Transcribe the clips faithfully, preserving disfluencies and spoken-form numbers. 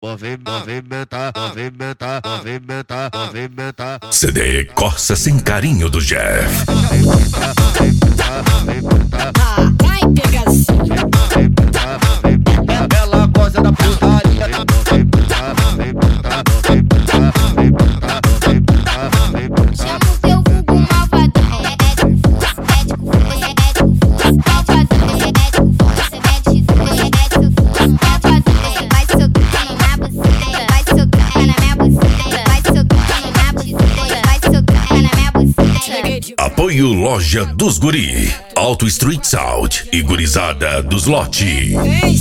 movimenta, movimenta, movimenta, movimenta, movimenta. C D Corsa Sem Carinho do Jeff. Vai pegação. Ela gosta da putaria. Chama o teu vulgo malvadão. É de força, é de força, é de força. Malvadão, é de força, é de força, é de força. Malvadão, vai socando na buceta, vai socando na minha buceta, vai socando na buceta, vai socando na minha buceta. Apoio Loja dos Guri, Auto Street Sound e Gurizada dos Lote.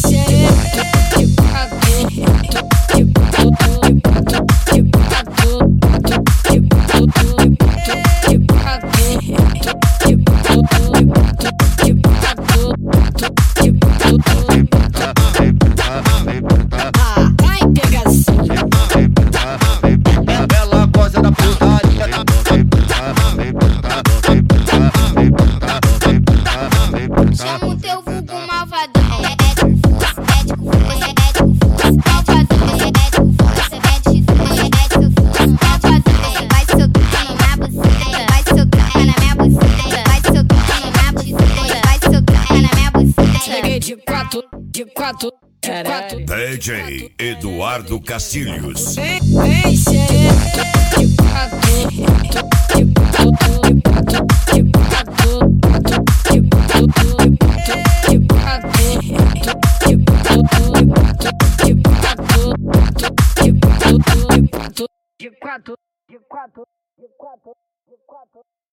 Vai pegação. Ela gosta da putaria. Chama o teu vulgo malvadão. É de força, é de força, é de força. Malvadão, é de força, é de força, é de força. Malvadão, vai socando na buceta, vai socando na minha buceta, vai socando na buceta, vai socando na minha buceta. Cheguei de quatro, de quatro, de quatro. D J Eduardo Castilhos. Vem, vem, cheguei de quatro, de quatro, de quatro, de quatro.